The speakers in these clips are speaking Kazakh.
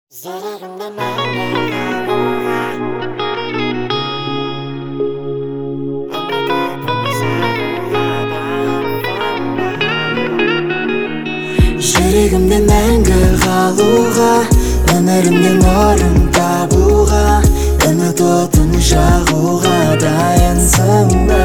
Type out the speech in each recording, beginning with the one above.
Жүрегімде мәңгі қалуға, өмірімнен орын табуға, үміт отын жағуға дайынсың ба?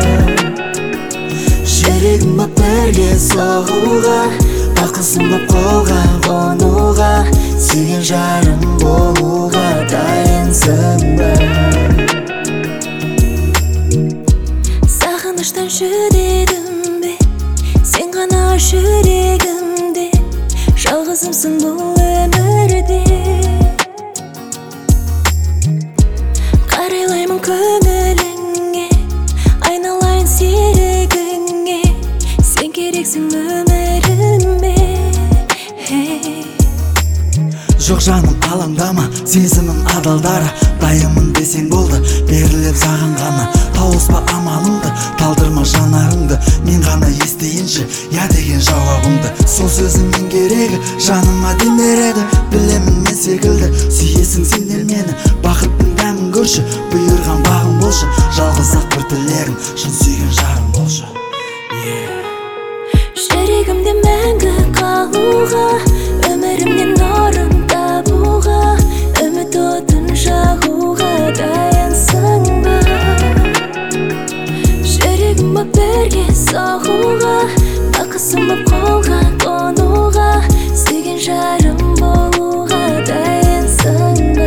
Жүрегім боп бірге соғуға, бақытсың боп қолға қонуға, сүйген жарым болуға дайынсың ба? Сағыныштан жүдедім бе, сен ғана жүрегімде, жалғызымсың бұл өмірде. Қарайлаймын көңіліңе, айналайын серігіңе, сен керексің өміріме. Жоқ жаным алаңдама, сезімім адалдара, дайынмын десең болды, беріліп саған ғана. Тауыспа амалыңды, талдырма жанарыңды, мен ғана естейінші я деген жауабыңды. Сол сөзіңнің керегі жаныма демереді, білемін мен секілді сүйесің сендер мені. Бақыттың дәмін көрші, бұйырған бағым болшы, жалғыз ақ бір тілегім шын сүйген жарым болшы. Жүрегімде мәңгі қалуға, өмірімнен орын табуға, үміт отын жағуға дайынсың ба? Жүрегім боп бірге соғуға, бақытсың боп қолға қонуға, сүйген жарым болуға дайынсың ба?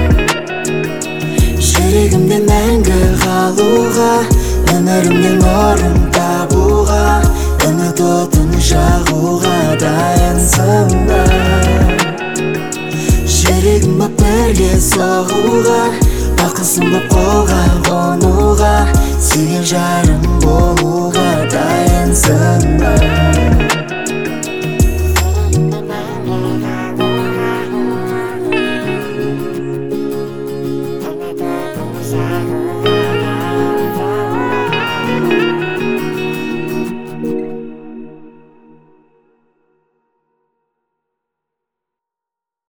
Жүрегімде мәңгі қалуға, өмірімнен орын табуға, үміт отын жағуға дайынсың ба? Жүрегім боп бірге соғуға, бақытсың боп қолға қонуға, сүйген жарым